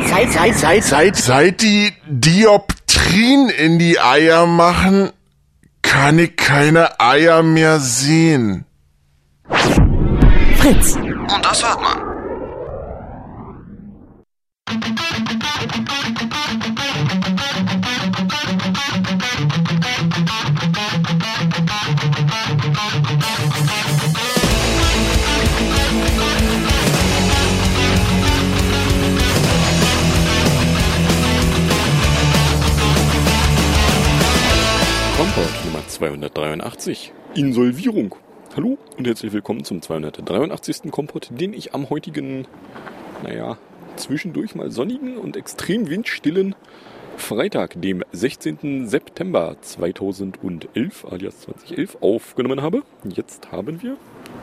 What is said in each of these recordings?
Seit die Dioptrien in die Eier machen, kann ich keine Eier mehr sehen. Fritz. Und das hört man. Kompott Nummer 283. Insolvierung. Hallo und herzlich willkommen zum 283. Kompott, den ich am heutigen, zwischendurch mal sonnigen und extrem windstillen Freitag, dem 16. September 2011, alias 2011, aufgenommen habe. Jetzt haben wir...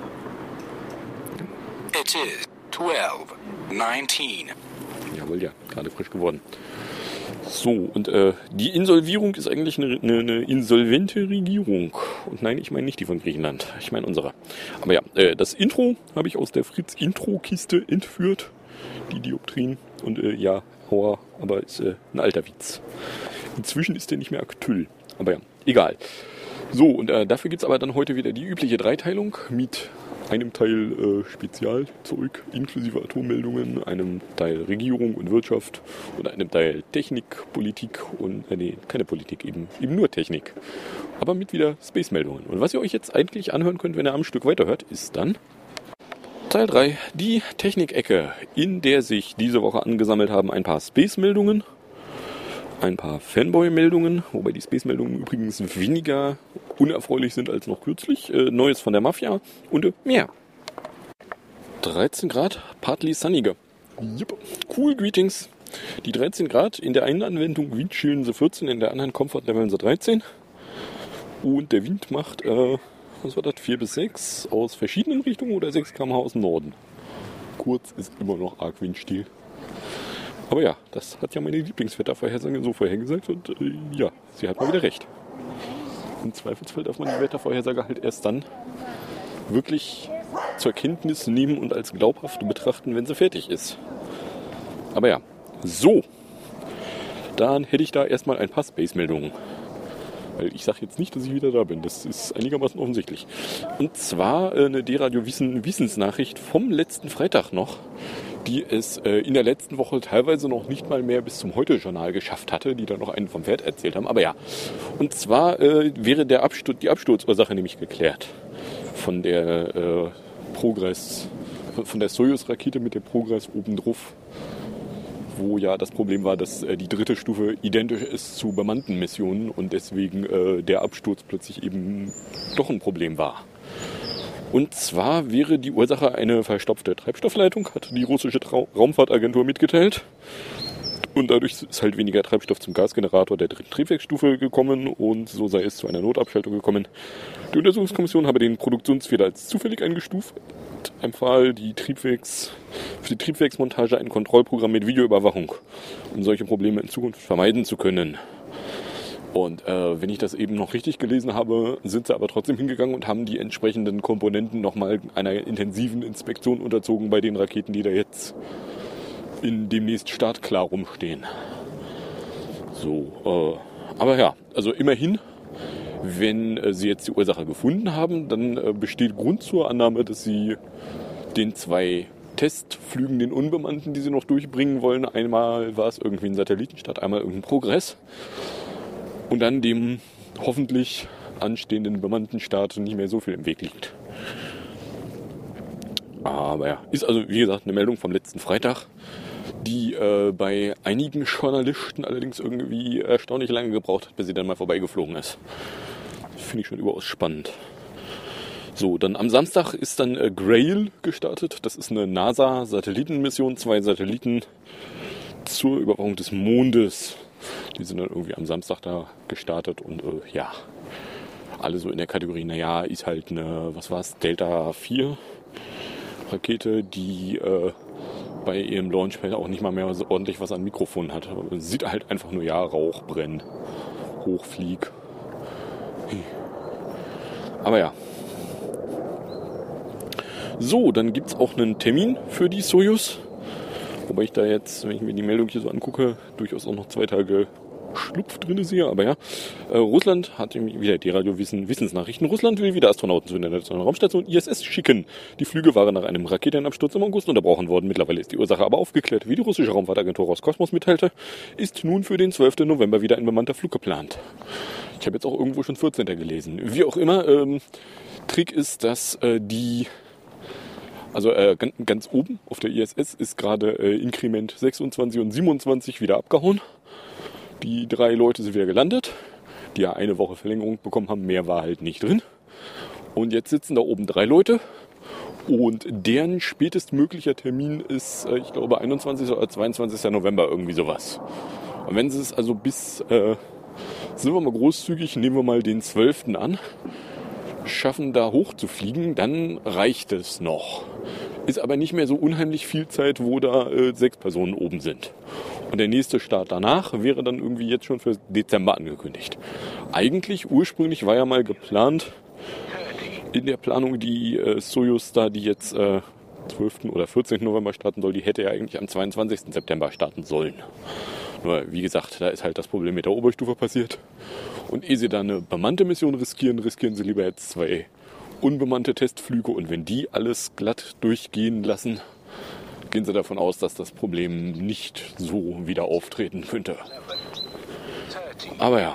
It is 12:19. Jawohl, ja, gerade frisch geworden. So, und die Insolvierung ist eigentlich eine insolvente Regierung. Und nein, ich meine nicht die von Griechenland, ich meine unsere. Aber ja, das Intro habe ich aus der Fritz-Intro-Kiste entführt, die Dioptrien. Und aber ist ein alter Witz. Inzwischen ist der nicht mehr aktuell. Aber ja, egal. So, und dafür gibt es aber dann heute wieder die übliche Dreiteilung mit einem Teil Spezialzeug inklusive Atommeldungen, einem Teil Regierung und Wirtschaft und einem Teil Technik, Politik und, keine Politik, eben nur Technik. Aber mit wieder Space-Meldungen. Und was ihr euch jetzt eigentlich anhören könnt, wenn ihr am Stück weiterhört, ist dann Teil 3, die Technik-Ecke, in der sich diese Woche angesammelt haben ein paar Space-Meldungen, ein paar Fanboy-Meldungen, wobei die Space-Meldungen übrigens weniger unerfreulich sind als noch kürzlich. Neues von der Mafia und mehr. 13 Grad, partly sunniger. Yep. Cool, greetings. Die 13 Grad in der einen Anwendung Windchillen sie 14, in der anderen Comfort Leveln sie 13. Und der Wind macht, 4 bis 6 aus verschiedenen Richtungen oder 6 km/h aus dem Norden. Kurz ist immer noch arg windstill. Aber ja, das hat ja meine Lieblingswettervorhersage so vorhergesagt und sie hat mal wieder recht. Im Zweifelsfall darf man die Wettervorhersage halt erst dann wirklich zur Kenntnis nehmen und als glaubhaft betrachten, wenn sie fertig ist. Aber ja, so. Dann hätte ich da erstmal ein paar Space-Meldungen. Weil ich sage jetzt nicht, dass ich wieder da bin. Das ist einigermaßen offensichtlich. Und zwar eine D-Radio-Wissensnachricht vom letzten Freitag noch, die es in der letzten Woche teilweise noch nicht mal mehr bis zum Heute-Journal geschafft hatte, die dann noch einen vom Pferd erzählt haben. Aber ja, und zwar wäre die Absturzursache nämlich geklärt von der von der Soyuz-Rakete mit dem Progress obendrauf, wo ja das Problem war, dass die dritte Stufe identisch ist zu bemannten Missionen und deswegen der Absturz plötzlich eben doch ein Problem war. Und zwar wäre die Ursache eine verstopfte Treibstoffleitung, hat die russische Raumfahrtagentur mitgeteilt. Und dadurch ist halt weniger Treibstoff zum Gasgenerator der dritten Triebwerksstufe gekommen und so sei es zu einer Notabschaltung gekommen. Die Untersuchungskommission habe den Produktionsfehler als zufällig eingestuft, empfahl für die Triebwerksmontage ein Kontrollprogramm mit Videoüberwachung, um solche Probleme in Zukunft vermeiden zu können. Und wenn ich das eben noch richtig gelesen habe, sind sie aber trotzdem hingegangen und haben die entsprechenden Komponenten nochmal einer intensiven Inspektion unterzogen bei den Raketen, die da jetzt demnächst startklar rumstehen. So, aber ja, also immerhin, wenn sie jetzt die Ursache gefunden haben, dann besteht Grund zur Annahme, dass sie den 2 Testflügen, den unbemannten, die sie noch durchbringen wollen, einmal war es irgendwie ein Satellitenstart, einmal irgendein Progress, und dann dem hoffentlich anstehenden bemannten Start nicht mehr so viel im Weg liegt. Aber ja, ist also wie gesagt eine Meldung vom letzten Freitag, die bei einigen Journalisten allerdings irgendwie erstaunlich lange gebraucht hat, bis sie dann mal vorbeigeflogen ist. Finde ich schon überaus spannend. So, dann am Samstag ist dann Grail gestartet. Das ist eine NASA-Satellitenmission, 2 Satelliten zur Überwachung des Mondes. Die sind dann irgendwie am Samstag da gestartet und alle so in der Kategorie, ist halt eine, Delta 4 Rakete, die bei ihrem Launchpad auch nicht mal mehr so ordentlich was an Mikrofon hat. Sieht halt einfach nur, Rauch, Brenn, Hochflieg. Aber ja. So, dann gibt es auch einen Termin für die Soyuz. Wobei ich da jetzt, wenn ich mir die Meldung hier so angucke, durchaus auch noch 2 Tage Schlupf drin sehe. Aber ja, Russland hat wieder die Wissensnachrichten. Russland will wieder Astronauten zur internationalen Raumstation ISS schicken. Die Flüge waren nach einem Raketenabsturz im August unterbrochen worden. Mittlerweile ist die Ursache aber aufgeklärt. Wie die russische Raumfahrtagentur Roskosmos mitteilte, ist nun für den 12. November wieder ein bemannter Flug geplant. Ich habe jetzt auch irgendwo schon 14. gelesen. Wie auch immer, Trick ist, dass ganz oben auf der ISS ist gerade Inkrement 26 und 27 wieder abgehauen. Die 3 Leute sind wieder gelandet, die ja eine Woche Verlängerung bekommen haben. Mehr war halt nicht drin. Und jetzt sitzen da oben 3 Leute. Und deren spätestmöglicher Termin ist, ich glaube, 21. oder 22. November, irgendwie sowas. Und wenn sie es also sind wir mal großzügig, nehmen wir mal den 12. an, schaffen da hoch zu fliegen, dann reicht es noch. Ist aber nicht mehr so unheimlich viel Zeit, wo da 6 Personen oben sind. Und der nächste Start danach wäre dann irgendwie jetzt schon für Dezember angekündigt. Eigentlich, ursprünglich war ja mal geplant, in der Planung die Soyuz da, die jetzt 12. oder 14. November starten soll, die hätte ja eigentlich am 22. September starten sollen. Nur, wie gesagt, da ist halt das Problem mit der Oberstufe passiert. Und ehe sie da eine bemannte Mission riskieren sie lieber jetzt 2 unbemannte Testflüge. Und wenn die alles glatt durchgehen lassen, gehen sie davon aus, dass das Problem nicht so wieder auftreten könnte. Aber ja.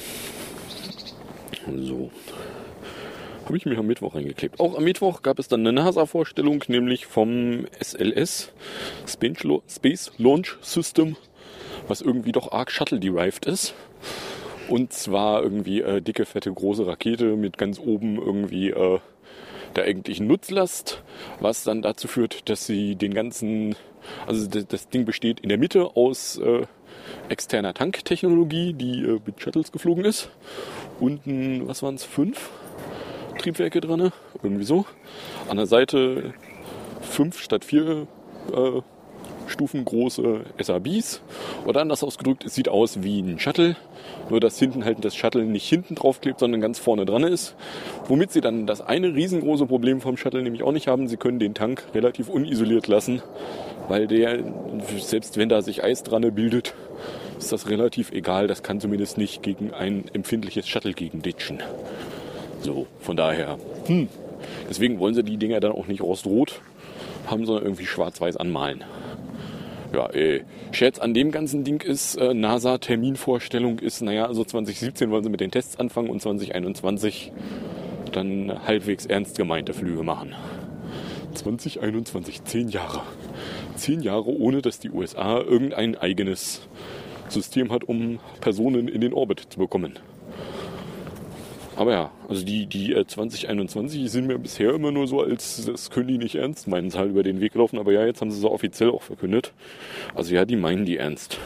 So. Habe ich mich am Mittwoch reingeklebt. Auch am Mittwoch gab es dann eine NASA-Vorstellung, nämlich vom SLS, Space Launch System, was irgendwie doch arg Shuttle-derived ist. Und zwar irgendwie dicke, fette, große Rakete mit ganz oben irgendwie der eigentlichen Nutzlast, was dann dazu führt, dass sie das Ding besteht in der Mitte aus externer Tanktechnologie, die mit Shuttles geflogen ist. Unten, 5 Triebwerke dran, irgendwie so. An der Seite 5 statt 4 stufengroße SABs. Oder anders ausgedrückt, es sieht aus wie ein Shuttle, nur dass hinten halt das Shuttle nicht hinten drauf klebt, sondern ganz vorne dran ist. Womit sie dann das eine riesengroße Problem vom Shuttle nämlich auch nicht haben, sie können den Tank relativ unisoliert lassen, weil der, selbst wenn da sich Eis dran bildet, ist das relativ egal, das kann zumindest nicht gegen ein empfindliches Shuttle gegenditschen. So, von daher, deswegen wollen sie die Dinger dann auch nicht rostrot haben, sondern irgendwie schwarz-weiß anmalen. Ja, Scherz an dem ganzen Ding ist, NASA-Terminvorstellung ist, also 2017 wollen sie mit den Tests anfangen und 2021 dann halbwegs ernst gemeinte Flüge machen. 2021, 10 Jahre. 10 Jahre, ohne dass die USA irgendein eigenes System hat, um Personen in den Orbit zu bekommen. Aber ja, also die 2021 sind mir bisher immer nur so, als das können die nicht ernst meinen, halt über den Weg laufen. Aber ja, jetzt haben sie es offiziell auch verkündet. Also ja, die meinen die ernst.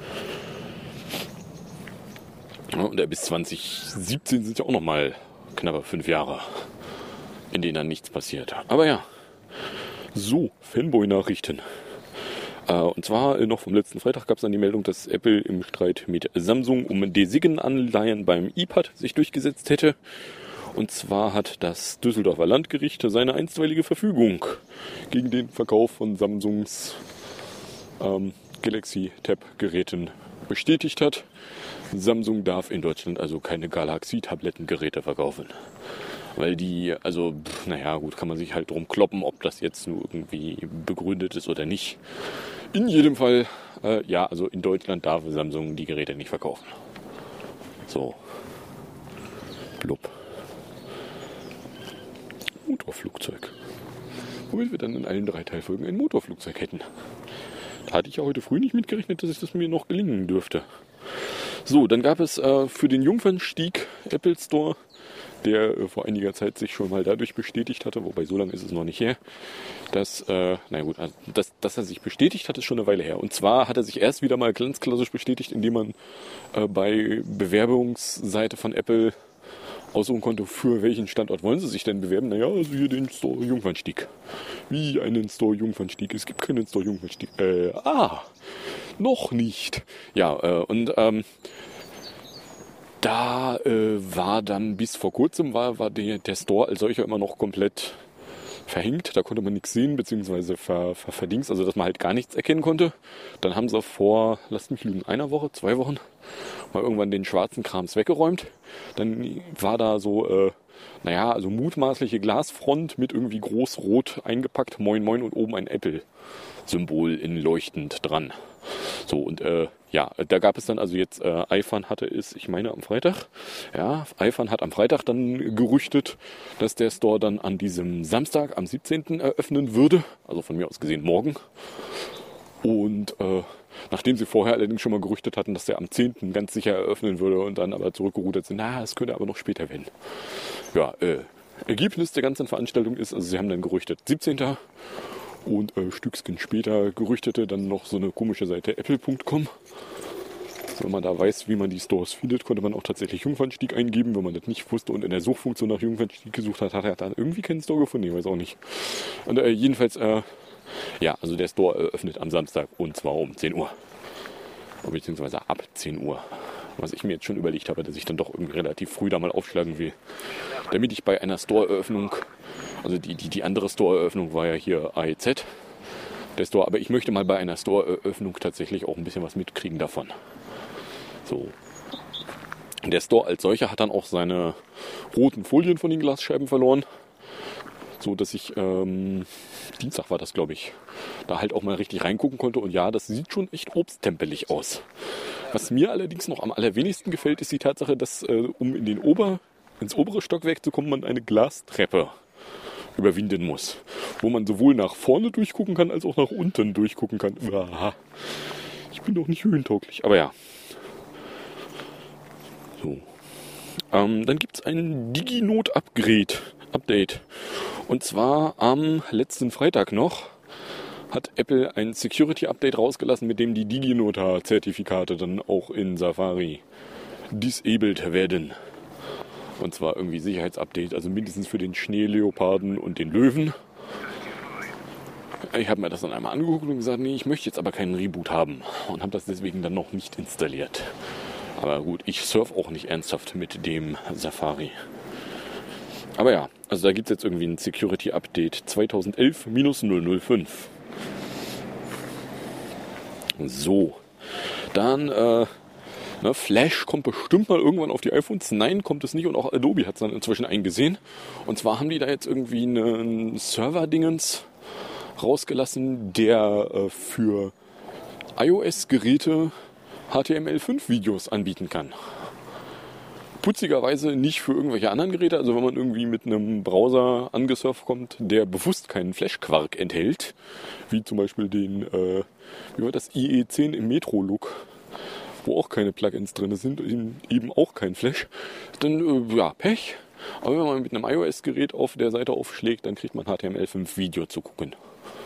Ja, und bis 2017 sind ja auch nochmal knappe 5 Jahre, in denen dann nichts passiert. Aber ja, so, Fanboy-Nachrichten. Und zwar noch vom letzten Freitag gab es dann die Meldung, dass Apple im Streit mit Samsung um Design-Anleihen beim iPad sich durchgesetzt hätte. Und zwar hat das Düsseldorfer Landgericht seine einstweilige Verfügung gegen den Verkauf von Samsungs Galaxy Tab-Geräten bestätigt hat. Samsung darf in Deutschland also keine Galaxy-Tablettengeräte verkaufen. Weil die, gut, kann man sich halt drum kloppen, ob das jetzt nur irgendwie begründet ist oder nicht. In jedem Fall, in Deutschland darf Samsung die Geräte nicht verkaufen. So. Blub. Motorflugzeug. Womit wir dann in allen 3 Teilfolgen ein Motorflugzeug hätten. Da hatte ich ja heute früh nicht mitgerechnet, dass das mir noch gelingen dürfte. So, dann gab es für den Jungfernstieg Apple Store, der vor einiger Zeit sich schon mal dadurch bestätigt hatte, wobei so lange ist es noch nicht her, dass er sich bestätigt hat, ist schon eine Weile her. Und zwar hat er sich erst wieder mal ganz klassisch bestätigt, indem man bei Bewerbungsseite von Apple aussuchen konnte, für welchen Standort wollen sie sich denn bewerben. Also hier den Store Jungfernstieg. Wie einen Store Jungfernstieg? Es gibt keinen Store Jungfernstieg. Noch nicht. Ja, da war dann bis vor kurzem war der Store als solcher immer noch komplett verhängt, da konnte man nichts sehen, beziehungsweise verdingst, also dass man halt gar nichts erkennen konnte. Dann haben sie vor, lasst mich lügen, 1 Woche, 2 Wochen, mal irgendwann den schwarzen Krams weggeräumt. Dann war da so, also mutmaßliche Glasfront mit irgendwie groß rot eingepackt, Moin Moin, und oben ein Apple-Symbol in leuchtend dran. So, und da gab es dann also jetzt, iPhone hatte es, ich meine am Freitag, iPhone hat am Freitag dann gerüchtet, dass der Store dann an diesem Samstag, am 17. eröffnen würde, also von mir aus gesehen morgen. Und nachdem sie vorher allerdings schon mal gerüchtet hatten, dass der am 10. ganz sicher eröffnen würde und dann aber zurückgerudert sind, es könnte aber noch später werden. Ja, Ergebnis der ganzen Veranstaltung ist, also sie haben dann gerüchtet 17. Und Stückchen später gerüchtete dann noch so eine komische Seite apple.com. Wenn man da weiß, wie man die Stores findet, konnte man auch tatsächlich Jungfernstieg eingeben. Wenn man das nicht wusste und in der Suchfunktion nach Jungfernstieg gesucht hat, hat er dann irgendwie keinen Store gefunden. Ich weiß auch nicht. Und jedenfalls, also der Store eröffnet am Samstag und zwar um 10 Uhr. Beziehungsweise ab 10 Uhr. Was ich mir jetzt schon überlegt habe, dass ich dann doch irgendwie relativ früh da mal aufschlagen will. Damit ich bei einer Store-Eröffnung, also die andere Store-Eröffnung war ja hier AEZ, der Store, aber ich möchte mal bei einer Store-Eröffnung tatsächlich auch ein bisschen was mitkriegen davon. So. Der Store als solcher hat dann auch seine roten Folien von den Glasscheiben verloren. So dass ich, Dienstag war das, glaube ich, da halt auch mal richtig reingucken konnte. Und ja, das sieht schon echt obsttempelig aus. Was mir allerdings noch am allerwenigsten gefällt, ist die Tatsache, dass, um ins obere Stockwerk zu kommen, man eine Glastreppe überwinden muss. Wo man sowohl nach vorne durchgucken kann, als auch nach unten durchgucken kann. Ich bin doch nicht höhentauglich, aber ja. So. Dann gibt es ein DigiNote-Update. Und zwar am letzten Freitag noch hat Apple ein Security-Update rausgelassen, mit dem die DigiNote-Zertifikate dann auch in Safari disabled werden. Und zwar irgendwie Sicherheitsupdate, also mindestens für den Schneeleoparden und den Löwen. Ich habe mir das dann einmal angeguckt und gesagt, nee, ich möchte jetzt aber keinen Reboot haben. Und habe das deswegen dann noch nicht installiert. Aber gut, ich surfe auch nicht ernsthaft mit dem Safari. Aber ja, also da gibt es jetzt irgendwie ein Security-Update 2011-005. So, dann, Flash kommt bestimmt mal irgendwann auf die iPhones. Nein, kommt es nicht, und auch Adobe hat es dann inzwischen eingesehen. Und zwar haben die da jetzt irgendwie einen Server-Dingens rausgelassen, der für iOS-Geräte HTML5-Videos anbieten kann. Putzigerweise nicht für irgendwelche anderen Geräte, also wenn man irgendwie mit einem Browser angesurft kommt, der bewusst keinen Flash-Quark enthält, wie zum Beispiel den, IE10 im Metro-Look, wo auch keine Plugins drin sind, eben auch kein Flash, dann, Pech. Aber wenn man mit einem iOS-Gerät auf der Seite aufschlägt, dann kriegt man HTML5-Video zu gucken.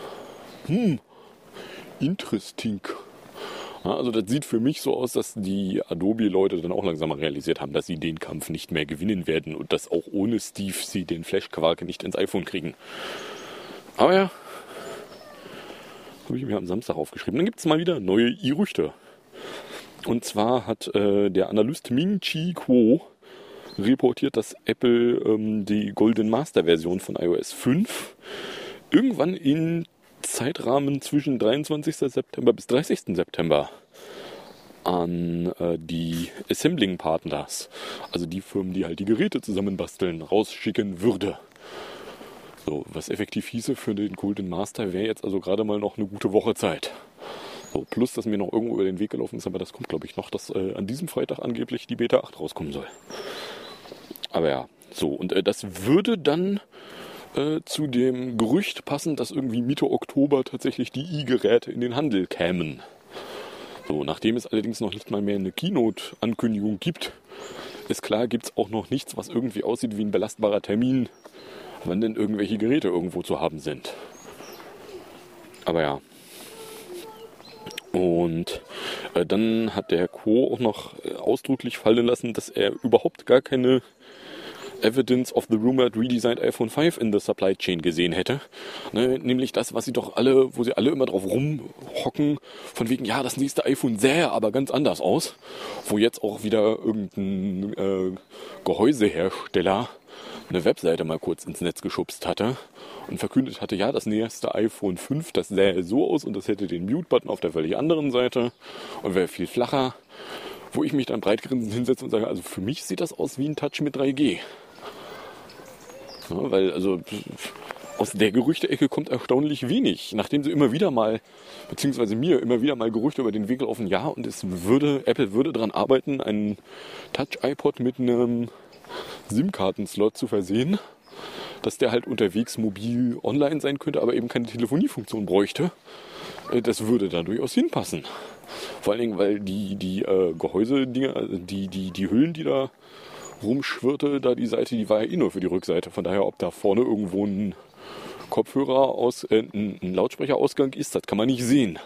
Interesting. Ja, also das sieht für mich so aus, dass die Adobe-Leute dann auch langsam realisiert haben, dass sie den Kampf nicht mehr gewinnen werden und dass auch ohne Steve sie den Flash-Quark nicht ins iPhone kriegen. Aber ja, habe ich mir am Samstag aufgeschrieben. Dann gibt es mal wieder neue Gerüchte. Und zwar hat der Analyst Ming-Chi Kuo reportiert, dass Apple die Golden Master Version von iOS 5 irgendwann in Zeitrahmen zwischen 23. September bis 30. September an die Assembling-Partners, also die Firmen, die halt die Geräte zusammenbasteln, rausschicken würde. So, was effektiv hieße für den Golden Master wäre jetzt also gerade mal noch eine gute Woche Zeit. So, plus, dass mir noch irgendwo über den Weg gelaufen ist, aber das kommt, glaube ich, noch, dass an diesem Freitag angeblich die Beta 8 rauskommen soll. Aber ja, so, und das würde dann zu dem Gerücht passen, dass irgendwie Mitte Oktober tatsächlich die i-Geräte in den Handel kämen. So, nachdem es allerdings noch nicht mal mehr eine Keynote-Ankündigung gibt, ist klar, gibt es auch noch nichts, was irgendwie aussieht wie ein belastbarer Termin, wann denn irgendwelche Geräte irgendwo zu haben sind. Aber ja. Und dann hat der Co. auch noch ausdrücklich fallen lassen, dass er überhaupt gar keine Evidence of the rumored redesigned iPhone 5 in the supply chain gesehen hätte. Ne, nämlich das, was sie doch alle, wo sie alle immer drauf rumhocken, von wegen, ja, das nächste iPhone sähe aber ganz anders aus. Wo jetzt auch wieder irgendein Gehäusehersteller eine Webseite mal kurz ins Netz geschubst hatte und verkündet hatte, ja, das nächste iPhone 5, das sähe so aus und das hätte den Mute-Button auf der völlig anderen Seite und wäre viel flacher, wo ich mich dann breitgrinsend hinsetze und sage, also für mich sieht das aus wie ein Touch mit 3G. Ja, weil also aus der Gerüchte-Ecke kommt erstaunlich wenig, nachdem sie immer wieder mal, beziehungsweise mir immer wieder mal Gerüchte über den Weg laufen, ja, und Apple würde daran arbeiten, einen Touch-iPod mit einem SIM-Karten-Slot zu versehen, dass der halt unterwegs mobil online sein könnte, aber eben keine Telefoniefunktion bräuchte. Das würde da durchaus hinpassen. Vor allen Dingen, weil die Gehäuse-Dinger, die Hüllen, die da rumschwirrte, da die Seite, die war ja eh nur für die Rückseite. Von daher, ob da vorne irgendwo ein ein Lautsprecherausgang ist, das kann man nicht sehen.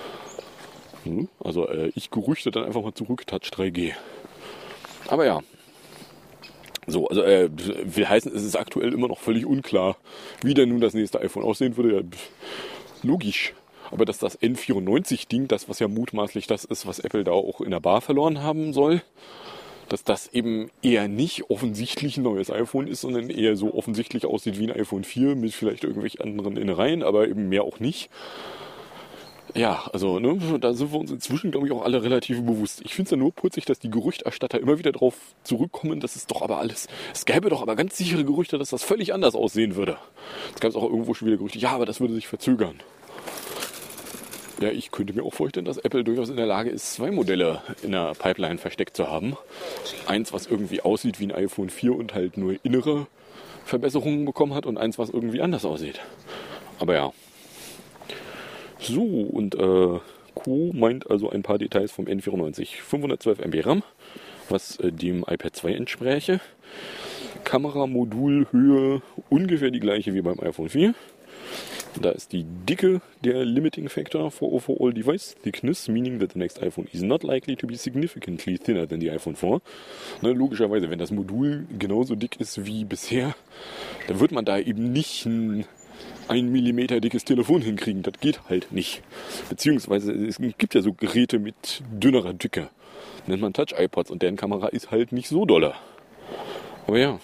Also ich gerüchte dann einfach mal zurück, Touch 3G. Aber ja. So, also will heißen, es ist aktuell immer noch völlig unklar, wie denn nun das nächste iPhone aussehen würde. Ja, logisch. Aber dass das N94-Ding, das was ja mutmaßlich das ist, was Apple da auch in der Bar verloren haben soll, dass das eben eher nicht offensichtlich ein neues iPhone ist, sondern eher so offensichtlich aussieht wie ein iPhone 4 mit vielleicht irgendwelchen anderen Innereien, aber eben mehr auch nicht. Ja, also ne, da sind wir uns inzwischen, glaube ich, auch alle relativ bewusst. Ich finde es ja nur putzig, dass die Gerüchterstatter immer wieder darauf zurückkommen, dass es gäbe doch aber ganz sichere Gerüchte, dass das völlig anders aussehen würde. Es gab auch irgendwo schon wieder Gerüchte, ja, aber das würde sich verzögern. Ja, ich könnte mir auch vorstellen, dass Apple durchaus in der Lage ist, 2 Modelle in der Pipeline versteckt zu haben. Eins, was irgendwie aussieht wie ein iPhone 4 und halt nur innere Verbesserungen bekommen hat und eins, was irgendwie anders aussieht. Aber ja. So, und Co. meint also ein paar Details vom N94. 512 MB RAM, was dem iPad 2 entspräche. Kameramodulhöhe ungefähr die gleiche wie beim iPhone 4. Da ist die Dicke der Limiting Factor for overall device thickness, meaning that the next iPhone is not likely to be significantly thinner than the iPhone 4. Ne, logischerweise, wenn das Modul genauso dick ist wie bisher, dann wird man da eben nicht ein 1 mm dickes Telefon hinkriegen. Das geht halt nicht. Beziehungsweise es gibt ja so Geräte mit dünnerer Dicke. Nennt man Touch-iPods und deren Kamera ist halt nicht so dolle. Aber ja.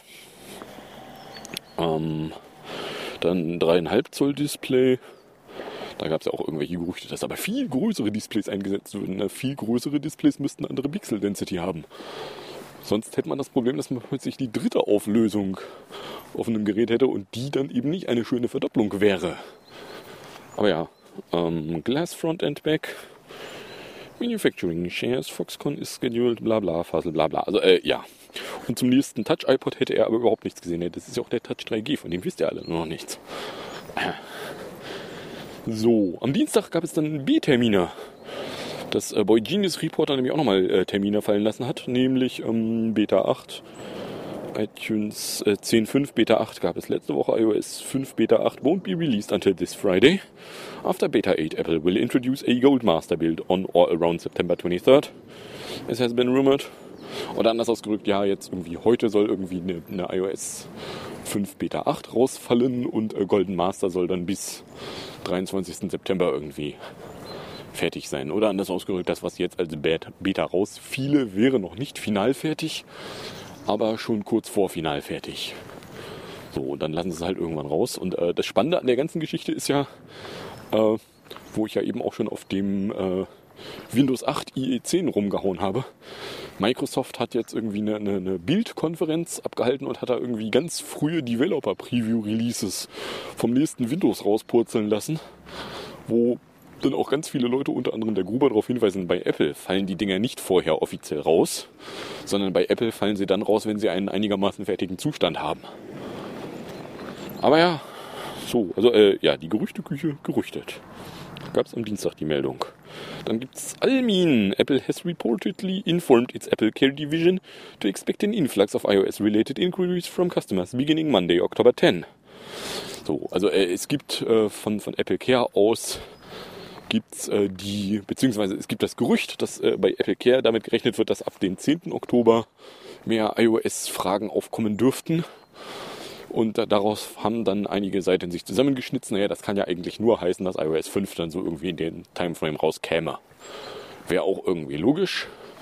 Dann 3,5 Zoll Display. Da gab es ja auch irgendwelche Gerüchte, dass aber viel größere Displays eingesetzt würden. Ne? Viel größere Displays müssten andere Pixel Density haben. Sonst hätte man das Problem, dass man plötzlich die 3. Auflösung auf einem Gerät hätte und die dann eben nicht eine schöne Verdopplung wäre. Aber ja, Glass Front and Back. Manufacturing shares, Foxconn is scheduled, bla bla, Fasel, bla bla. Also ja. Und zum nächsten Touch-iPod hätte er aber überhaupt nichts gesehen. Das ist ja auch der Touch 3G, von dem wisst ihr alle nur noch nichts. So, am Dienstag gab es dann B-Termine. Das Boy Genius Reporter nämlich auch nochmal Termine fallen lassen hat, nämlich Beta 8, iTunes 10.5 Beta 8 gab es letzte Woche, iOS 5 Beta 8 won't be released until this Friday. After Beta 8, Apple will introduce a Gold Master build on or around September 23rd, as has been rumored. Oder anders ausgedrückt, ja, jetzt irgendwie heute soll irgendwie eine iOS 5 Beta 8 rausfallen und Golden Master soll dann bis 23. September irgendwie fertig sein. Oder anders ausgedrückt, das, was jetzt als Beta rausfiele, wäre noch nicht final fertig, aber schon kurz vor final fertig. So, und dann lassen sie es halt irgendwann raus. Und das Spannende an der ganzen Geschichte ist ja, wo ich ja eben auch schon auf dem Windows 8 IE10 rumgehauen habe. Microsoft hat jetzt irgendwie eine Bildkonferenz abgehalten und hat da irgendwie ganz frühe Developer-Preview-Releases vom nächsten Windows rauspurzeln lassen, wo dann auch ganz viele Leute, unter anderem der Gruber, darauf hinweisen, bei Apple fallen die Dinger nicht vorher offiziell raus, sondern bei Apple fallen sie dann raus, wenn sie einen einigermaßen fertigen Zustand haben. Aber ja, so, also ja, die Gerüchteküche gerüchtet. Gab es am Dienstag die Meldung. Dann gibt's Almin. Apple has reportedly informed its Apple Care Division to expect an influx of iOS-related inquiries from customers beginning Monday, October 10. So, also es gibt von Apple Care aus beziehungsweise es gibt das Gerücht, dass bei Apple Care damit gerechnet wird, dass ab dem 10. Oktober mehr iOS-Fragen aufkommen dürften. Und daraus haben dann einige Seiten sich zusammengeschnitzt. Naja, das kann ja eigentlich nur heißen, dass iOS 5 dann so irgendwie in den Timeframe rauskäme. Wäre auch irgendwie logisch.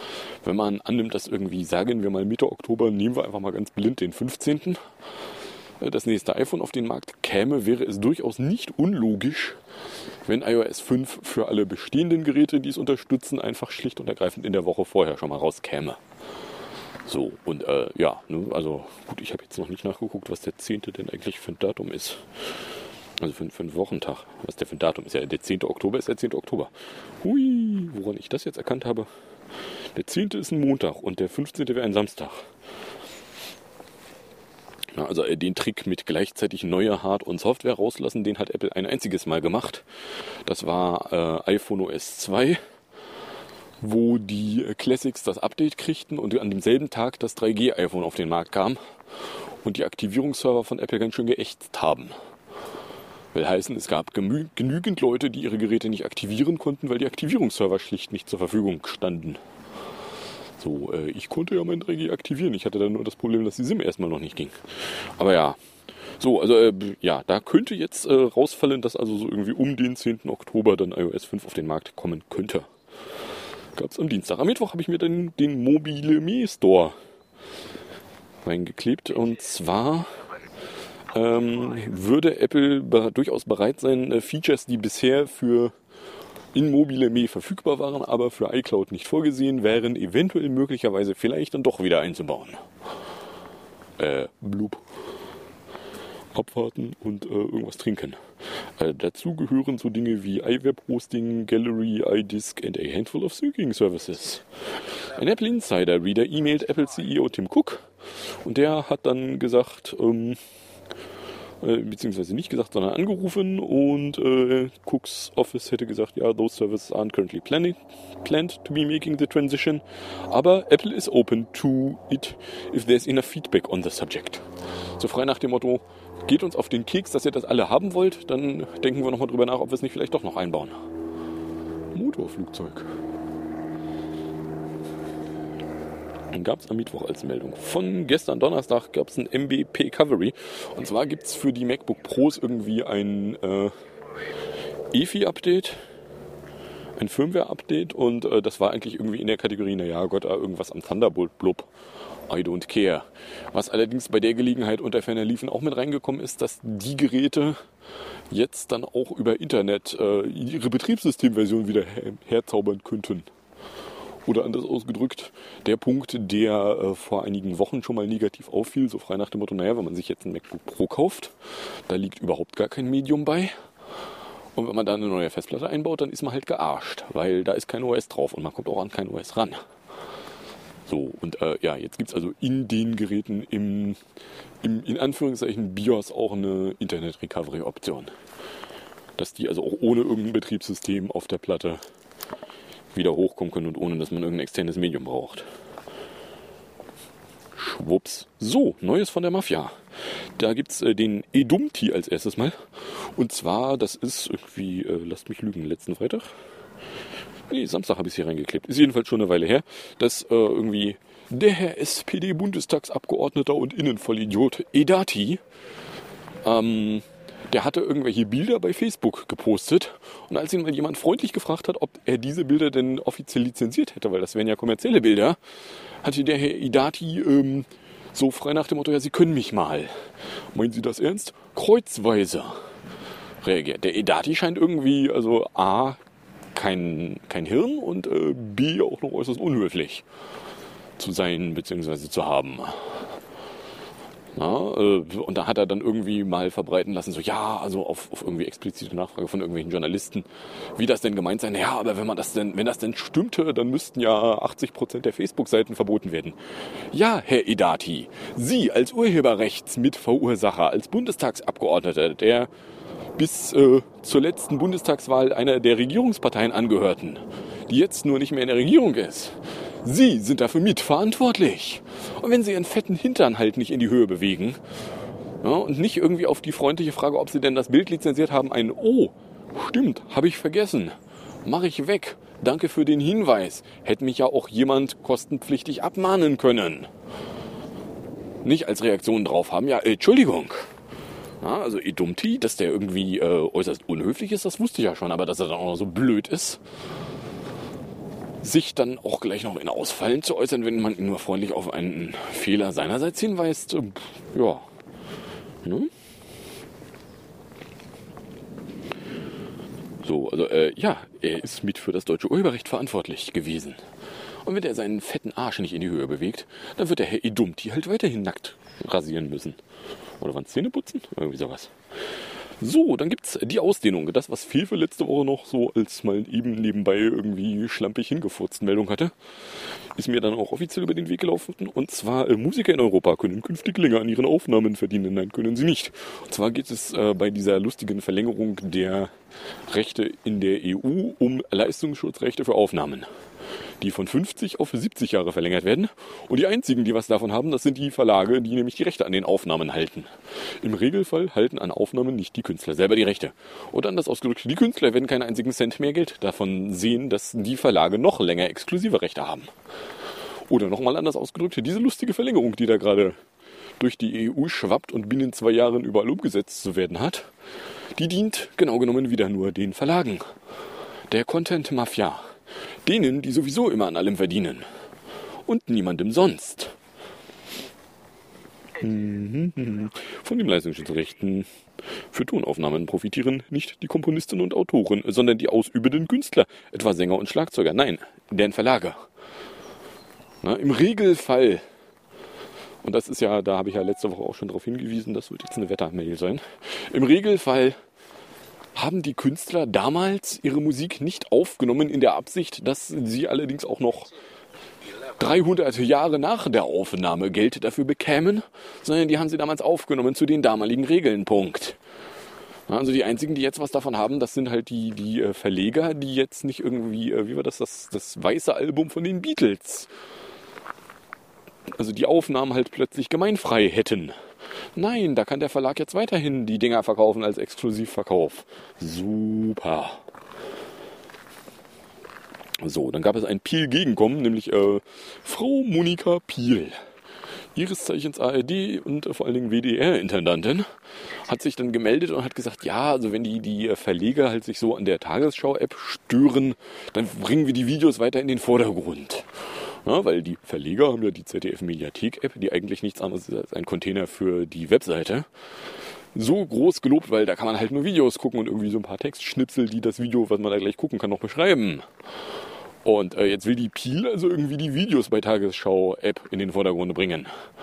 wenn man annimmt, dass irgendwie, sagen wir mal Mitte Oktober, nehmen wir einfach mal ganz blind den 15., das nächste iPhone auf den Markt käme, wäre es durchaus nicht unlogisch, wenn iOS 5 für alle bestehenden Geräte, die es unterstützen, einfach schlicht und ergreifend in der Woche vorher schon mal rauskäme. So, und also gut, ich habe jetzt noch nicht nachgeguckt, was der 10. denn eigentlich für ein Datum ist. Also für einen Wochentag. Was der für ein Datum ist. Ja, der 10. Oktober ist der 10. Oktober. Hui, woran ich das jetzt erkannt habe. Der 10. ist ein Montag und der 15. wäre ein Samstag. Ja, also den Trick mit gleichzeitig neuer Hard- und Software rauslassen, den hat Apple ein einziges Mal gemacht. Das war iPhone OS 2, wo die Classics das Update kriegten und an demselben Tag das 3G-iPhone auf den Markt kam und die Aktivierungsserver von Apple ganz schön geächtzt haben. Will heißen, es gab genügend Leute, die ihre Geräte nicht aktivieren konnten, weil die Aktivierungsserver schlicht nicht zur Verfügung standen. So, ich konnte ja mein 3G aktivieren. Ich hatte dann nur das Problem, dass die SIM erstmal noch nicht ging. Aber ja, so, also da könnte jetzt rausfallen, dass also so irgendwie um den 10. Oktober dann iOS 5 auf den Markt kommen könnte. Gab es am Dienstag. Am Mittwoch habe ich mir dann den Mobile Me Store reingeklebt. Und zwar würde Apple durchaus bereit sein, Features, die bisher für in Mobile Me verfügbar waren, aber für iCloud nicht vorgesehen wären, eventuell möglicherweise vielleicht dann doch wieder einzubauen. Blub. Abwarten und irgendwas trinken. Dazu gehören so Dinge wie iWeb-Hosting, Gallery, iDisk and a handful of syncing services. Ein Apple Insider Reader e-mailt Apple CEO Tim Cook und der hat dann gesagt, beziehungsweise nicht gesagt, sondern angerufen und Cooks Office hätte gesagt, ja, those services aren't currently planned to be making the transition, aber Apple is open to it if there's enough feedback on the subject. So frei nach dem Motto, geht uns auf den Keks, dass ihr das alle haben wollt, dann denken wir nochmal drüber nach, ob wir es nicht vielleicht doch noch einbauen. Motorflugzeug. Dann gab es am Mittwoch als Meldung. Von gestern Donnerstag gab es ein MBP-Covery. Und zwar gibt es für die MacBook Pros irgendwie ein EFI-Update, ein Firmware-Update. Und das war eigentlich irgendwie in der Kategorie, naja Gott, irgendwas am Thunderbolt-Blub. I don't care. Was allerdings bei der Gelegenheit unter ferner Liefen auch mit reingekommen ist, dass die Geräte jetzt dann auch über Internet ihre Betriebssystemversion wieder herzaubern könnten. Oder anders ausgedrückt, der Punkt, der vor einigen Wochen schon mal negativ auffiel, so frei nach dem Motto, naja, wenn man sich jetzt ein MacBook Pro kauft, da liegt überhaupt gar kein Medium bei. Und wenn man da eine neue Festplatte einbaut, dann ist man halt gearscht, weil da ist kein OS drauf und man kommt auch an kein OS ran. So, und jetzt gibt es also in den Geräten im in Anführungszeichen BIOS auch eine Internet-Recovery-Option. Dass die also auch ohne irgendein Betriebssystem auf der Platte wieder hochkommen können und ohne, dass man irgendein externes Medium braucht. Schwupps. So, Neues von der Mafia. Da gibt es den Edumti als erstes Mal. Und zwar, das ist irgendwie, lasst mich lügen, letzten Freitag? Nee, Samstag habe ich es hier reingeklebt. Ist jedenfalls schon eine Weile her, dass irgendwie der Herr SPD-Bundestagsabgeordneter und Innenvollidiot Edati, der hatte irgendwelche Bilder bei Facebook gepostet und als ihn mal jemand freundlich gefragt hat, ob er diese Bilder denn offiziell lizenziert hätte, weil das wären ja kommerzielle Bilder, hatte der Herr Edati so frei nach dem Motto, ja, Sie können mich mal. Meinen Sie das ernst? Kreuzweise reagiert. Der Edati scheint irgendwie, also A, kein Hirn und B, auch noch äußerst unhöflich zu sein bzw. zu haben. Na, und da hat er dann irgendwie mal verbreiten lassen, so ja, also auf irgendwie explizite Nachfrage von irgendwelchen Journalisten, wie das denn gemeint sei. Naja, aber wenn das denn stimmte, dann müssten ja 80% der Facebook-Seiten verboten werden. Ja, Herr Edati, Sie als Urheberrechtsmitverursacher, als Bundestagsabgeordneter, der bis zur letzten Bundestagswahl einer der Regierungsparteien angehörten, die jetzt nur nicht mehr in der Regierung ist. Sie sind dafür mitverantwortlich. Und wenn Sie Ihren fetten Hintern halt nicht in die Höhe bewegen, ja, und nicht irgendwie auf die freundliche Frage, ob Sie denn das Bild lizenziert haben, ein Oh, stimmt, habe ich vergessen, mache ich weg, danke für den Hinweis, hätte mich ja auch jemand kostenpflichtig abmahnen können. Nicht als Reaktion drauf haben, ja, Entschuldigung. Ja, also Edumti, dass der irgendwie äußerst unhöflich ist, das wusste ich ja schon, aber dass er dann auch noch so blöd ist. sich dann auch gleich noch in Ausfallen zu äußern, wenn man ihn nur freundlich auf einen Fehler seinerseits hinweist. Ja. Ne? So, also ja, er ist mit für das deutsche Urheberrecht verantwortlich gewesen. Und wenn er seinen fetten Arsch nicht in die Höhe bewegt, dann wird der Herr Edumti halt weiterhin nackt rasieren müssen. Oder wann Zähne putzen? Irgendwie sowas. So, dann gibt's die Ausdehnung. Das, was Fefe letzte Woche noch so als mal eben nebenbei irgendwie schlampig hingefurzt Meldung hatte, ist mir dann auch offiziell über den Weg gelaufen. Und zwar, Musiker in Europa können künftig länger an ihren Aufnahmen verdienen. Nein, können sie nicht. Und zwar geht es bei dieser lustigen Verlängerung der Rechte in der EU um Leistungsschutzrechte für Aufnahmen, die von 50 auf 70 Jahre verlängert werden. Und die einzigen, die was davon haben, das sind die Verlage, die nämlich die Rechte an den Aufnahmen halten. Im Regelfall halten an Aufnahmen nicht die Künstler selber die Rechte. Und anders ausgedrückt, die Künstler werden keinen einzigen Cent mehr Geld davon sehen, dass die Verlage noch länger exklusive Rechte haben. Oder nochmal anders ausgedrückt, diese lustige Verlängerung, die da gerade durch die EU schwappt und binnen 2 Jahren überall umgesetzt zu werden hat, die dient genau genommen wieder nur den Verlagen. Der Content Mafia. Denen, die sowieso immer an allem verdienen. Und niemandem sonst. Von den Leistungsschutzrechten für Tonaufnahmen profitieren nicht die Komponisten und Autoren, sondern die ausübenden Künstler, etwa Sänger und Schlagzeuger. Nein, deren Verlage. Na, im Regelfall, und das ist ja, da habe ich ja letzte Woche auch schon darauf hingewiesen, das wird jetzt eine Wettermail sein. Im Regelfall haben die Künstler damals ihre Musik nicht aufgenommen in der Absicht, dass sie allerdings auch noch 300 Jahre nach der Aufnahme Geld dafür bekämen, sondern die haben sie damals aufgenommen zu den damaligen Regeln. Punkt. Also die einzigen, die jetzt was davon haben, das sind halt die Verleger, die jetzt nicht irgendwie, wie war das weiße Album von den Beatles, also die Aufnahmen halt plötzlich gemeinfrei hätten. Nein, da kann der Verlag jetzt weiterhin die Dinger verkaufen als Exklusivverkauf. Super. So, dann gab es ein Piel-Gegenkommen, nämlich Frau Monika Piel. Ihres Zeichens ARD und vor allen Dingen WDR-Intendantin, hat sich dann gemeldet und hat gesagt, ja, also wenn die Verleger halt sich so an der Tagesschau-App stören, dann bringen wir die Videos weiter in den Vordergrund. Ja, weil die Verleger haben ja die ZDF-Mediathek-App, die eigentlich nichts anderes ist als ein Container für die Webseite, so groß gelobt, weil da kann man halt nur Videos gucken und irgendwie so ein paar Textschnipsel, die das Video, was man da gleich gucken kann, noch beschreiben. Und jetzt will die Piel also irgendwie die Videos bei Tagesschau-App in den Vordergrund bringen.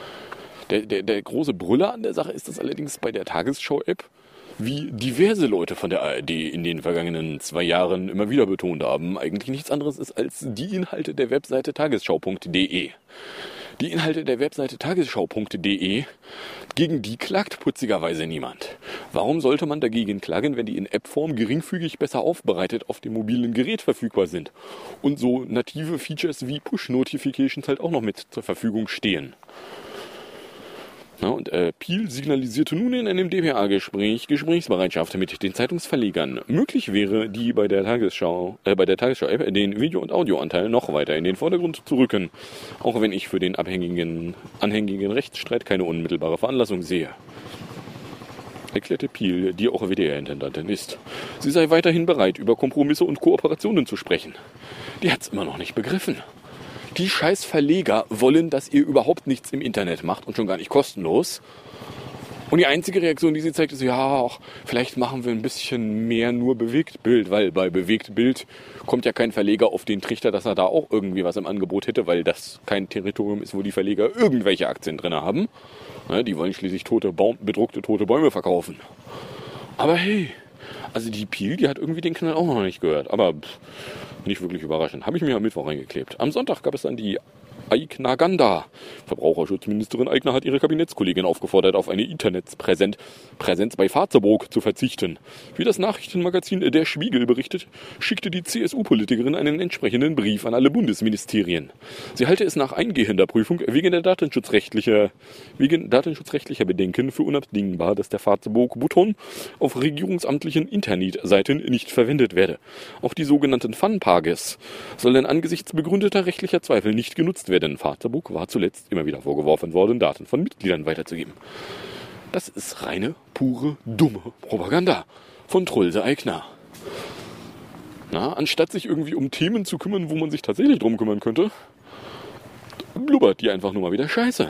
Der große Brüller an der Sache ist das allerdings bei der Tagesschau-App, wie diverse Leute von der ARD in den vergangenen 2 Jahren immer wieder betont haben, eigentlich nichts anderes ist als die Inhalte der Webseite tagesschau.de. Die Inhalte der Webseite tagesschau.de, gegen die klagt putzigerweise niemand. Warum sollte man dagegen klagen, wenn die in App-Form geringfügig besser aufbereitet auf dem mobilen Gerät verfügbar sind und so native Features wie Push-Notifications halt auch noch mit zur Verfügung stehen? Ja, und Piel signalisierte nun in einem dpa-Gespräch Gesprächsbereitschaft mit den Zeitungsverlegern. Möglich wäre, die bei der Tagesschau-App den Video- und Audioanteil noch weiter in den Vordergrund zu rücken, auch wenn ich für den anhängigen Rechtsstreit keine unmittelbare Veranlassung sehe. Erklärte Piel, die auch WDR-Intendantin ist. Sie sei weiterhin bereit, über Kompromisse und Kooperationen zu sprechen. Die hat's immer noch nicht begriffen. Die scheiß Verleger wollen, dass ihr überhaupt nichts im Internet macht und schon gar nicht kostenlos. Und die einzige Reaktion, die sie zeigt, ist, ja, vielleicht machen wir ein bisschen mehr nur Bewegtbild, weil bei Bewegtbild kommt ja kein Verleger auf den Trichter, dass er da auch irgendwie was im Angebot hätte, weil das kein Territorium ist, wo die Verleger irgendwelche Aktien drin haben. Ja, die wollen schließlich bedruckte tote Bäume verkaufen. Aber hey, also die Piel, die hat irgendwie den Knall auch noch nicht gehört, aber nicht wirklich überraschend. Habe ich mir am Mittwoch reingeklebt. Am Sonntag gab es dann die Aigner Ganda. Verbraucherschutzministerin Aigner hat ihre Kabinettskollegin aufgefordert, auf eine Internetpräsenz bei Fahrzeburg zu verzichten. Wie das Nachrichtenmagazin Der Spiegel berichtet, schickte die CSU-Politikerin einen entsprechenden Brief an alle Bundesministerien. Sie halte es nach eingehender Prüfung wegen datenschutzrechtlicher Bedenken für unabdingbar, dass der Fahrzeburg-Button auf regierungsamtlichen Internetseiten nicht verwendet werde. Auch die sogenannten Fun-Pages sollen angesichts begründeter rechtlicher Zweifel nicht genutzt werden. Fahrzeburg war zuletzt immer wieder vorgeworfen worden, Daten von Mitgliedern weiterzugeben. Das ist reine, pure, dumme Propaganda von Trulse Aigner. Na, anstatt sich irgendwie um Themen zu kümmern, wo man sich tatsächlich drum kümmern könnte, blubbert die einfach nur mal wieder Scheiße.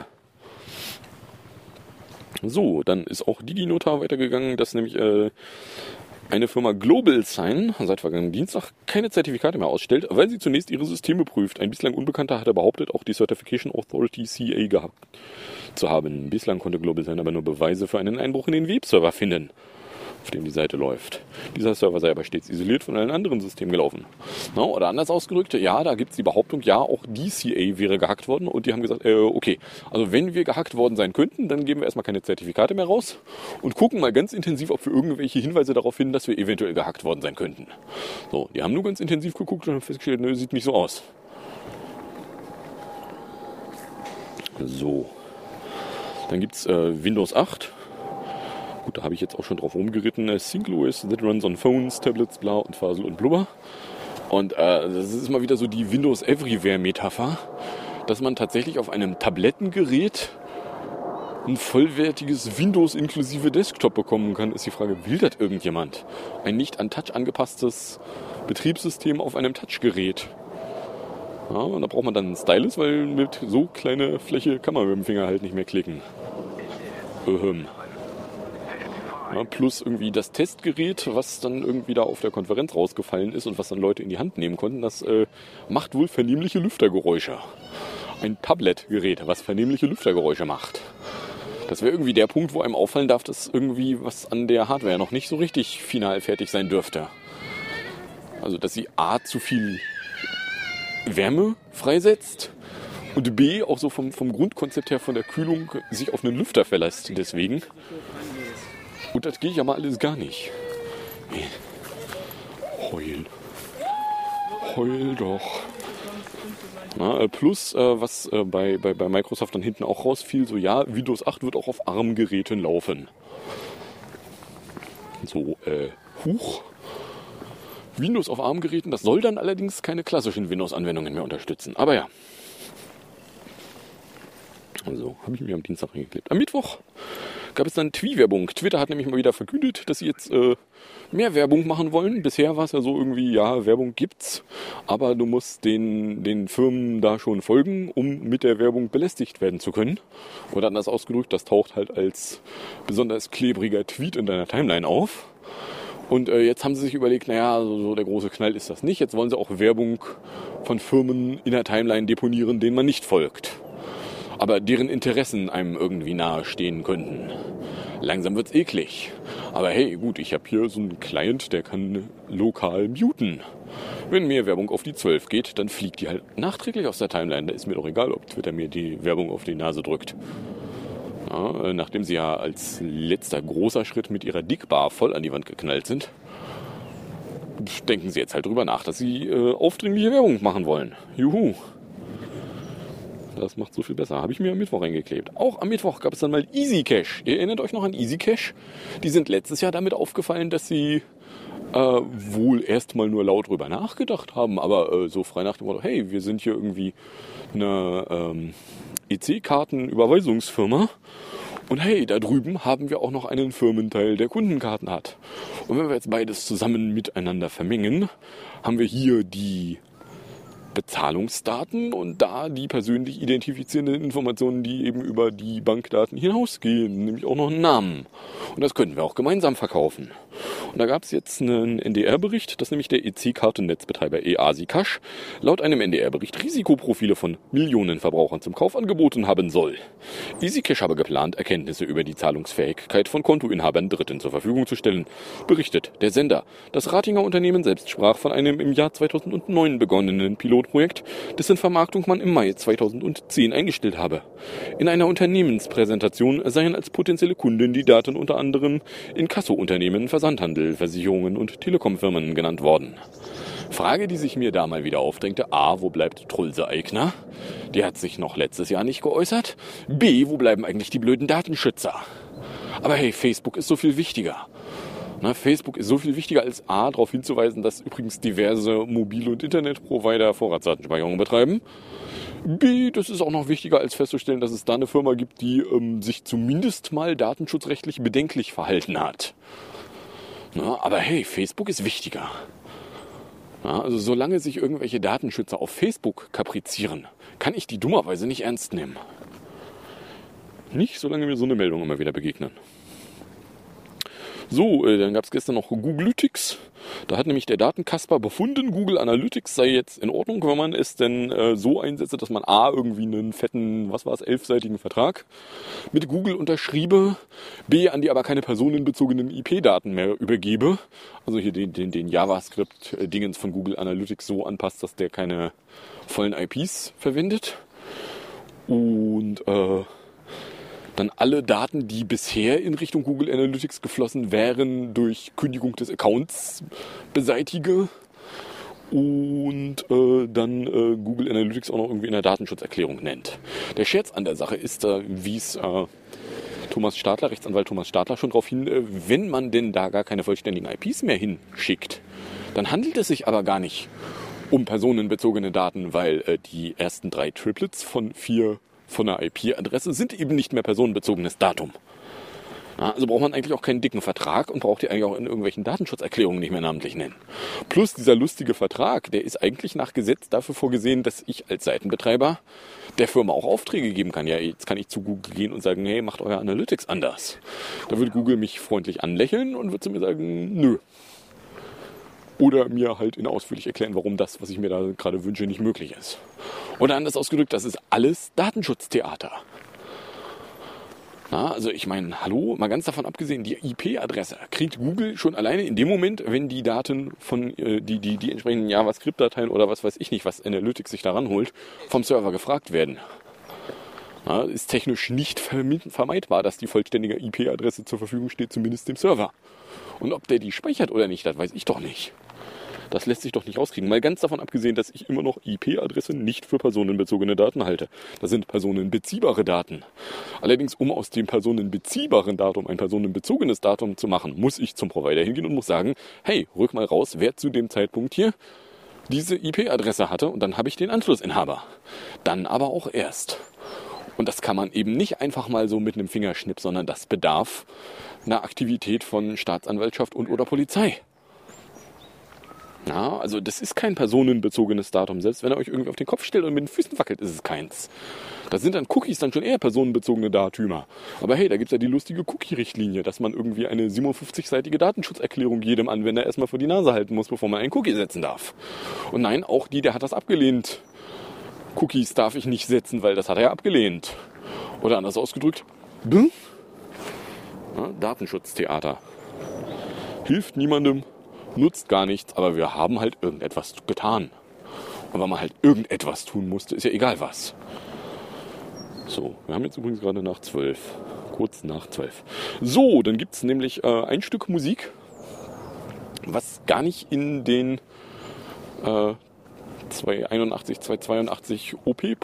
So, dann ist auch DigiNotar weitergegangen, dass nämlich eine Firma GlobalSign seit vergangenem Dienstag keine Zertifikate mehr ausstellt, weil sie zunächst ihre Systeme prüft. Ein bislang Unbekannter hatte behauptet, auch die Certification Authority CA gehabt zu haben. Bislang konnte GlobalSign aber nur Beweise für einen Einbruch in den Webserver finden, auf dem die Seite läuft. Dieser Server sei aber stets isoliert von allen anderen Systemen gelaufen. Na, oder anders ausgedrückt, ja, da gibt es die Behauptung, ja, auch die CA wäre gehackt worden und die haben gesagt, okay, also wenn wir gehackt worden sein könnten, dann geben wir erstmal keine Zertifikate mehr raus und gucken mal ganz intensiv, ob wir irgendwelche Hinweise darauf finden, dass wir eventuell gehackt worden sein könnten. So, die haben nur ganz intensiv geguckt und haben festgestellt, nö, sieht nicht so aus. So, dann gibt es Windows 8. Gut, da habe ich jetzt auch schon drauf rumgeritten. SyncOS that runs on phones, tablets, bla und Fasel und Blubber. Und das ist mal wieder so die Windows Everywhere-Metapher, dass man tatsächlich auf einem Tablettengerät ein vollwertiges Windows inklusive Desktop bekommen kann. Ist die Frage, will das irgendjemand? Ein nicht an Touch angepasstes Betriebssystem auf einem Touchgerät. Ja, und da braucht man dann einen Stylus, weil mit so kleiner Fläche kann man mit dem Finger halt nicht mehr klicken. Ja, plus irgendwie das Testgerät, was dann irgendwie da auf der Konferenz rausgefallen ist und was dann Leute in die Hand nehmen konnten, das macht wohl vernehmliche Lüftergeräusche. Ein Tablet-Gerät, was vernehmliche Lüftergeräusche macht. Das wäre irgendwie der Punkt, wo einem auffallen darf, dass irgendwie was an der Hardware noch nicht so richtig final fertig sein dürfte. Also, dass sie A, zu viel Wärme freisetzt und B, auch so vom Grundkonzept her von der Kühlung sich auf einen Lüfter verlässt deswegen. Und das geht ja mal alles gar nicht. Heul doch. Na, plus, was bei Microsoft dann hinten auch rausfiel, so ja, Windows 8 wird auch auf ARM-Geräten laufen. So, Windows auf ARM-Geräten, das soll dann allerdings keine klassischen Windows-Anwendungen mehr unterstützen. Aber ja. Also, habe ich mir am Dienstag reingeklebt. Am Mittwoch gab es dann Twi-Werbung. Twitter hat nämlich mal wieder verkündet, dass sie jetzt mehr Werbung machen wollen. Bisher war es ja so irgendwie, ja, Werbung gibt's, aber du musst den Firmen da schon folgen, um mit der Werbung belästigt werden zu können. Oder anders ausgedrückt, das taucht halt als besonders klebriger Tweet in deiner Timeline auf. Und jetzt haben sie sich überlegt, naja, so der große Knall ist das nicht. Jetzt wollen sie auch Werbung von Firmen in der Timeline deponieren, denen man nicht folgt, aber deren Interessen einem irgendwie nahestehen könnten. Langsam wird's eklig. Aber hey, gut, ich habe hier so einen Client, der kann lokal muten. Wenn mir Werbung auf die 12 geht, dann fliegt die halt nachträglich aus der Timeline. Da ist mir doch egal, ob Twitter mir die Werbung auf die Nase drückt. Ja, nachdem sie ja als letzter großer Schritt mit ihrer Dickbar voll an die Wand geknallt sind, denken sie jetzt halt drüber nach, dass sie aufdringliche Werbung machen wollen. Juhu. Das macht so viel besser. Habe ich mir am Mittwoch reingeklebt. Auch am Mittwoch gab es dann mal EasyCache. Ihr erinnert euch noch an EasyCache? Die sind letztes Jahr damit aufgefallen, dass sie wohl erstmal nur laut drüber nachgedacht haben, aber so frei nach dem Motto, hey, wir sind hier irgendwie eine EC-Karten-Überweisungsfirma und hey, da drüben haben wir auch noch einen Firmenteil, der Kundenkarten hat. Und wenn wir jetzt beides zusammen miteinander vermengen, haben wir hier die Bezahlungsdaten und da die persönlich identifizierenden Informationen, die eben über die Bankdaten hinausgehen, nämlich auch noch einen Namen. Und das könnten wir auch gemeinsam verkaufen. Und da gab es jetzt einen NDR-Bericht, dass nämlich der EC-Kartennetzbetreiber easycash laut einem NDR-Bericht Risikoprofile von Millionen Verbrauchern zum Kauf angeboten haben soll. EasyCash habe geplant, Erkenntnisse über die Zahlungsfähigkeit von Kontoinhabern Dritten zur Verfügung zu stellen, berichtet der Sender. Das Ratinger Unternehmen selbst sprach von einem im Jahr 2009 begonnenen Pilotprojekt, dessen Vermarktung man im Mai 2010 eingestellt habe. In einer Unternehmenspräsentation seien als potenzielle Kunden die Daten unter anderem Inkasso-Unternehmen, Versandhandel, Versicherungen und Telekomfirmen genannt worden. Frage, die sich mir da mal wieder aufdrängte: A, wo bleibt Trulse Eigner? Die hat sich noch letztes Jahr nicht geäußert. B, wo bleiben eigentlich die blöden Datenschützer? Aber hey, Facebook ist so viel wichtiger. Na, Facebook ist so viel wichtiger als A, darauf hinzuweisen, dass übrigens diverse Mobil- und Internetprovider Vorratsdatenspeicherung betreiben. B, das ist auch noch wichtiger als festzustellen, dass es da eine Firma gibt, die sich zumindest mal datenschutzrechtlich bedenklich verhalten hat. Na, aber hey, Facebook ist wichtiger. Ja, also solange sich irgendwelche Datenschützer auf Facebook kaprizieren, kann ich die dummerweise nicht ernst nehmen. Nicht, solange mir so eine Meldung immer wieder begegnen. So, dann gab es gestern noch Googlytics. Da hat nämlich der Datenkasper befunden, Google Analytics sei jetzt in Ordnung, wenn man es denn so einsetze, dass man A, irgendwie einen fetten, 11-seitigen Vertrag mit Google unterschriebe, B, an die aber keine personenbezogenen IP-Daten mehr übergebe. Also hier den JavaScript-Dingens von Google Analytics so anpasst, dass der keine vollen IPs verwendet. Und dann alle Daten, die bisher in Richtung Google Analytics geflossen wären, durch Kündigung des Accounts beseitige und dann Google Analytics auch noch irgendwie in der Datenschutzerklärung nennt. Der Scherz an der Sache ist, wies Rechtsanwalt Thomas Stadler schon darauf hin, wenn man denn da gar keine vollständigen IPs mehr hinschickt, dann handelt es sich aber gar nicht um personenbezogene Daten, weil die ersten 3 Triplets von 4 von einer IP-Adresse sind eben nicht mehr personenbezogenes Datum. Ja, also braucht man eigentlich auch keinen dicken Vertrag und braucht die eigentlich auch in irgendwelchen Datenschutzerklärungen nicht mehr namentlich nennen. Plus dieser lustige Vertrag, der ist eigentlich nach Gesetz dafür vorgesehen, dass ich als Seitenbetreiber der Firma auch Aufträge geben kann. Ja, jetzt kann ich zu Google gehen und sagen, hey, macht euer Analytics anders. Da würde Google mich freundlich anlächeln und würde zu mir sagen, nö. Oder mir halt ausführlich erklären, warum das, was ich mir da gerade wünsche, nicht möglich ist. Oder anders ausgedrückt, das ist alles Datenschutztheater. Na, also ich meine, hallo, mal ganz davon abgesehen, die IP-Adresse kriegt Google schon alleine in dem Moment, wenn die Daten von die entsprechenden JavaScript-Dateien oder was weiß ich nicht, was Analytics sich daran holt, vom Server gefragt werden. Na, ist technisch nicht vermeidbar, dass die vollständige IP-Adresse zur Verfügung steht, zumindest dem Server. Und ob der die speichert oder nicht, das weiß ich doch nicht. Das lässt sich doch nicht rauskriegen. Mal ganz davon abgesehen, dass ich immer noch IP-Adresse nicht für personenbezogene Daten halte. Das sind personenbeziehbare Daten. Allerdings, um aus dem personenbeziehbaren Datum ein personenbezogenes Datum zu machen, muss ich zum Provider hingehen und muss sagen, hey, rück mal raus, wer zu dem Zeitpunkt hier diese IP-Adresse hatte, und dann habe ich den Anschlussinhaber. Dann aber auch erst. Und das kann man eben nicht einfach mal so mit einem Fingerschnipp, sondern das bedarf einer Aktivität von Staatsanwaltschaft und oder Polizei. Ja, also das ist kein personenbezogenes Datum. Selbst wenn er euch irgendwie auf den Kopf stellt und mit den Füßen wackelt, ist es keins. Da sind dann Cookies dann schon eher personenbezogene Datümer. Aber hey, da gibt's ja die lustige Cookie-Richtlinie, dass man irgendwie eine 57-seitige Datenschutzerklärung jedem Anwender erstmal vor die Nase halten muss, bevor man einen Cookie setzen darf. Und nein, auch der hat das abgelehnt. Cookies darf ich nicht setzen, weil das hat er ja abgelehnt. Oder anders ausgedrückt, ja, Datenschutztheater. Hilft niemandem, nutzt gar nichts, aber wir haben halt irgendetwas getan. Und wenn man halt irgendetwas tun musste, ist ja egal was. So, wir haben jetzt übrigens gerade nach 12. Kurz nach 12. So, dann gibt es nämlich ein Stück was gar nicht in den 281, 282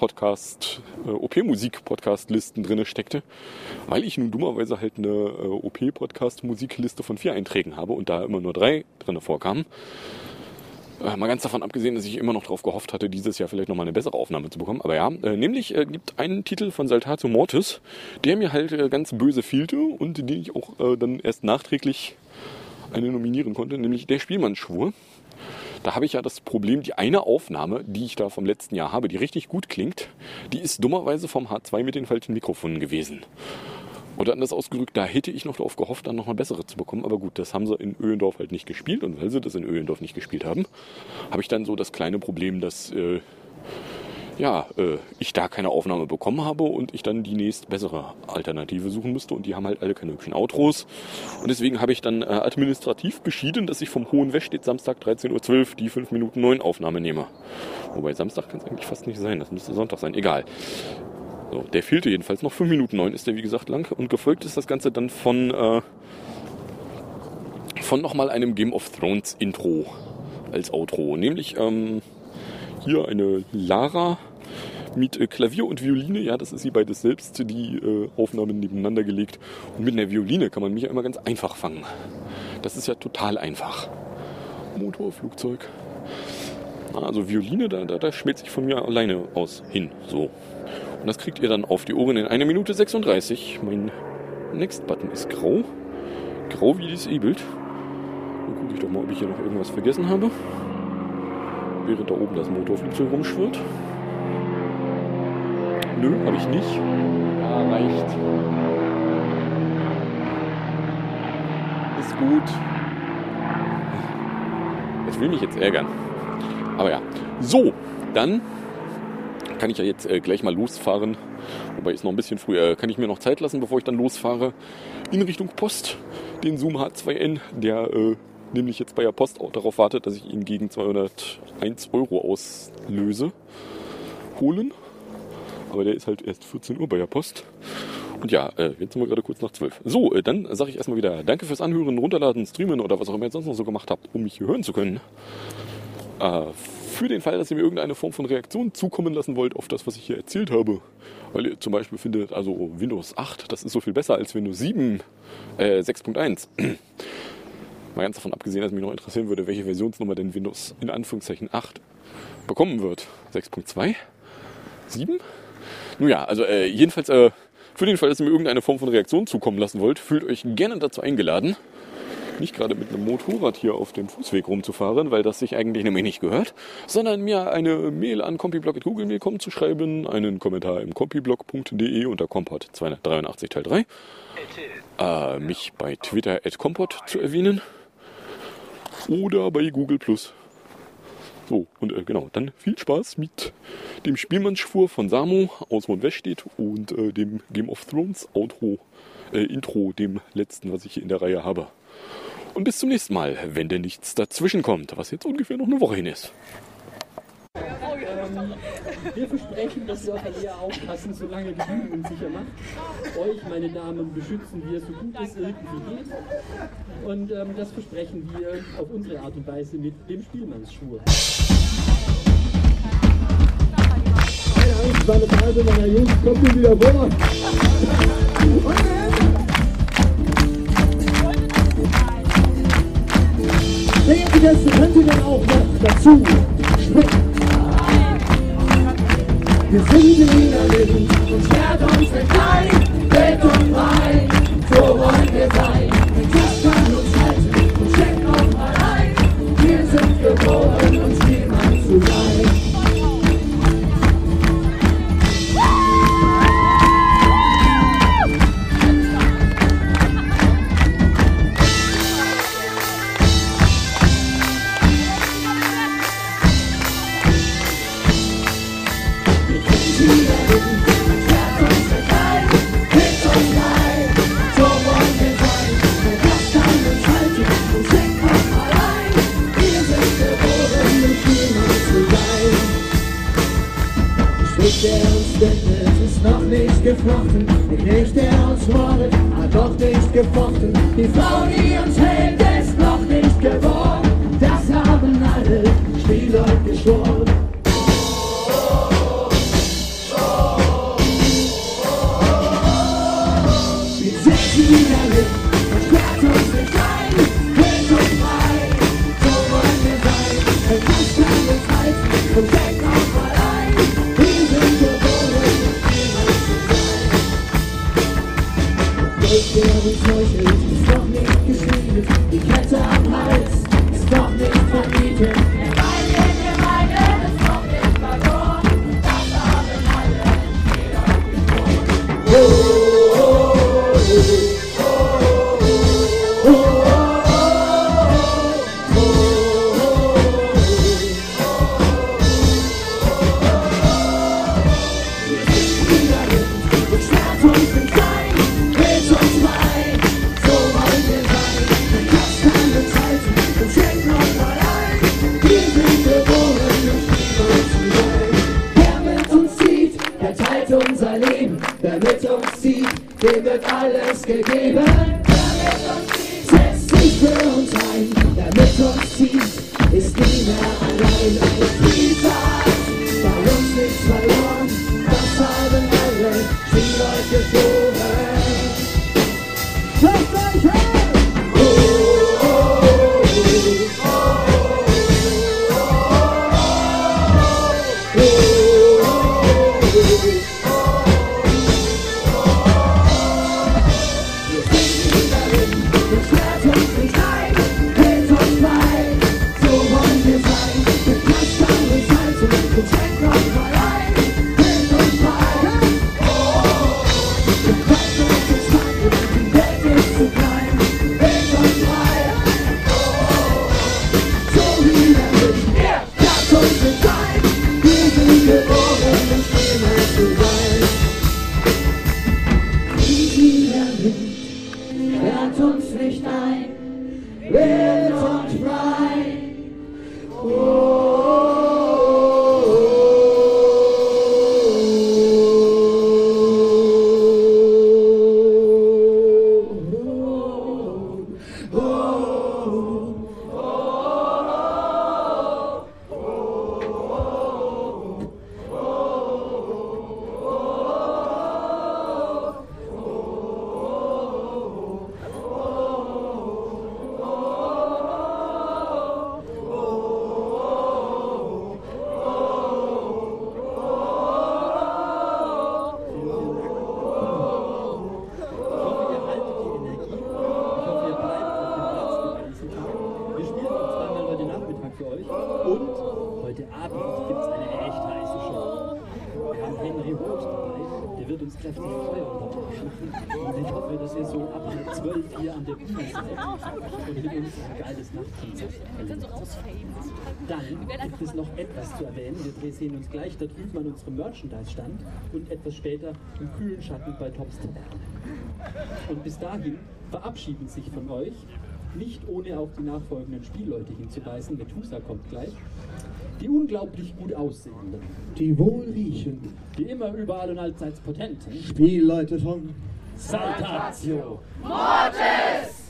OP-Musik-Podcast-Listen drin steckte, weil ich nun dummerweise halt eine OP-Podcast-Musikliste von 4 Einträgen habe und da immer nur 3 drin vorkamen. Mal ganz davon abgesehen, dass ich immer noch darauf gehofft hatte, dieses Jahr vielleicht nochmal eine bessere Aufnahme zu bekommen. Aber ja, nämlich gibt einen Titel von Saltatio Mortis, der mir halt ganz böse fehlte und den ich auch dann erst nachträglich nominieren konnte, nämlich Der Spielmannsschwur. Da habe ich ja das Problem, die eine Aufnahme, die ich da vom letzten Jahr habe, die richtig gut klingt, die ist dummerweise vom H2 mit den falschen Mikrofonen gewesen. Oder anders ausgedrückt, da hätte ich noch darauf gehofft, dann noch eine bessere zu bekommen. Aber gut, das haben sie in Öhlendorf halt nicht gespielt. Und weil sie das in Öhlendorf nicht gespielt haben, habe ich dann so das kleine Problem, dass ich da keine Aufnahme bekommen habe und ich dann die nächst bessere Alternative suchen müsste. Und die haben halt alle keine hübschen Outros. Und deswegen habe ich dann administrativ beschieden, dass ich vom Hohen Weststedt Samstag 13.12 Uhr die 5 Minuten 9 Aufnahme nehme. Wobei Samstag kann es eigentlich fast nicht sein. Das müsste Sonntag sein. Egal. So, der fehlte jedenfalls noch 5 Minuten 9, ist der wie gesagt lang. Und gefolgt ist das Ganze dann von nochmal einem Game of Thrones Intro als Outro. Nämlich hier eine Lara mit Klavier und Violine. Ja, das ist sie beides selbst, die Aufnahmen nebeneinander gelegt. Und mit einer Violine kann man mich ja immer ganz einfach fangen. Das ist ja total einfach. Motor, Flugzeug. Also Violine, da schmelzt sich von mir alleine aus hin. So. Und das kriegt ihr dann auf die Ohren in 1 Minute 36. Mein Next-Button ist grau. Grau wie disabled. Dann gucke ich doch mal, ob ich hier noch irgendwas vergessen habe. während da oben das Motorflugzeug rumschwirrt. Nö, habe ich nicht. Ja, reicht. Ist gut. Das will mich jetzt ärgern. Aber ja. So, dann kann ich ja jetzt gleich mal losfahren. Wobei ist noch ein bisschen früh. Kann ich mir noch Zeit lassen, bevor ich dann losfahre in Richtung Post. Den Zoom H2N, der nämlich jetzt bei der Post auch darauf wartet, dass ich ihn gegen 201 € auslöse, holen. Aber der ist halt erst 14 Uhr bei der Post. Und ja, jetzt sind wir gerade kurz nach 12. So, dann sage ich erstmal wieder danke fürs Anhören, Runterladen, Streamen oder was auch immer ihr sonst noch so gemacht habt, um mich hier hören zu können. Für den Fall, dass ihr mir irgendeine Form von Reaktion zukommen lassen wollt auf das, was ich hier erzählt habe. Weil ihr zum Beispiel findet, also Windows 8, das ist so viel besser als Windows 7, 6.1. Mal ganz davon abgesehen, dass mich noch interessieren würde, welche Versionsnummer denn Windows in Anführungszeichen 8 bekommen wird. 6.2? 7? Nun ja, also jedenfalls für den Fall, dass ihr mir irgendeine Form von Reaktion zukommen lassen wollt, fühlt euch gerne dazu eingeladen, nicht gerade mit einem Motorrad hier auf dem Fußweg rumzufahren, weil das sich eigentlich nämlich nicht gehört, sondern mir eine Mail an compiblog@googlemail.com zu schreiben, einen Kommentar im compiblog.de unter compot 283 Teil 3, mich bei Twitter @compot zu erwähnen oder bei Google+. So, und genau, dann viel Spaß mit dem Spielmannsschwur von Samo aus Hohenwestedt und dem Game of Thrones Intro, dem letzten, was ich hier in der Reihe habe. Und bis zum nächsten Mal, wenn denn nichts dazwischen kommt, was jetzt ungefähr noch eine Woche hin ist. Wir versprechen, dass wir auf Alea aufpassen, solange die Übung uns sicher macht. Euch, meine Damen, beschützen wir, so gut es irgendwie geht. Und das versprechen wir auf unsere Art und Weise mit dem Spielmannsschwur. Keine Angst, meine Freunde, meiner Jungs, kommt ihr wieder vor. Welche Gäste könnt ihr denn auch noch dazu springen? Wir sind die Widerlichen und schwert uns mit Klein, Welt und frei, so wollen wir sein. Das kann uns halten und schenkt noch mal ein. Wir sind geboren, uns Spielmann zu sein. Geflochten, der Knecht, der uns mordet, hat doch nicht gefochten. Die Frau, die uns hält, ist noch nicht geworden. Das haben alle Spielleute geschworen. Wir sind widerlich und sperrt uns nicht ein. Wild und frei, so wollen wir sein. Denn das kann uns halten und denkt auch mal ein. Wir sind geboren, der uns heuchelt, ist doch nicht geschmiedet. Die Kette am Hals ist doch nicht vermietet. Wir meinen, ist doch nicht verloren. Das haben alle Spieler geboren. Unser Leben, wer mit uns zieht, dem wird alles gegeben. Wer mit uns zieht, setzt sich für uns ein. Wer mit uns zieht, ist nie mehr allein. Und Spieltag, bei uns nichts verloren. Das haben alle Spielleute geschworen. Lasst euch hören! wird uns kräftig Feuer unter den Arsch machen. Und ich hoffe, dass ihr so ab 12 hier an der Bühne seid und mit uns ein geiles Nachtkonzert erlebt. Dann gibt es noch etwas zu erwähnen. Wir sehen uns gleich da drüben an unserem Merchandise-Stand und etwas später im kühlen Schatten bei Tops Taverne. Und bis dahin verabschieden sich von euch, nicht ohne auf die nachfolgenden Spielleute hinzuweisen, Methusa kommt gleich, die unglaublich gut aussehenden, Die wohlriechenden die immer, überall und allseits potenten Spielleute von Saltatio. Mortis!